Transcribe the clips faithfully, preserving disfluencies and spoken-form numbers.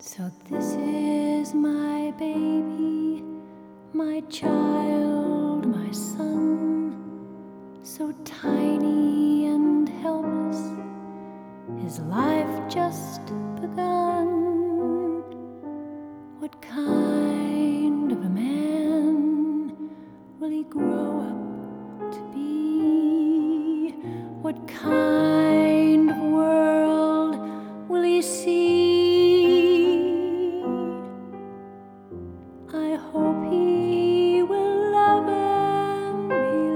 So this is my baby, my child, my son, so tiny and helpless, his life just begun. What kind of a man will he grow up to be? What kind of world will he see? I hope he will love and be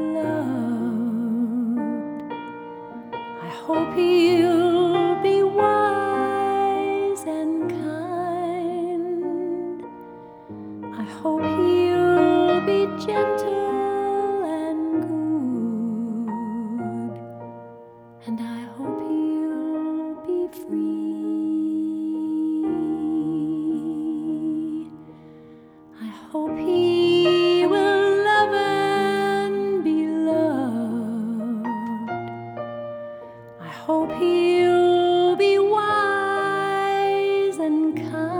loved. I hope he'll be wise and kind. I hope he'll be gentle and good. And I hope he'll be free. I hope he will love and be loved. I hope he'll be wise and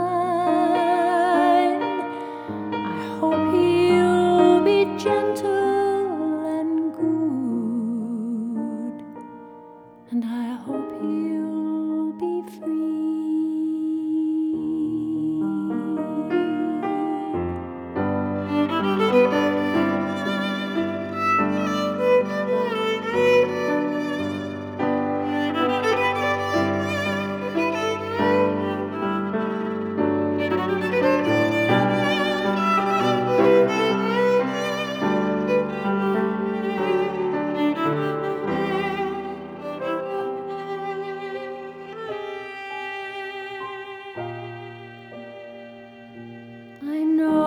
kind. I hope he'll be gentle and good. And I hope he'll be free. I know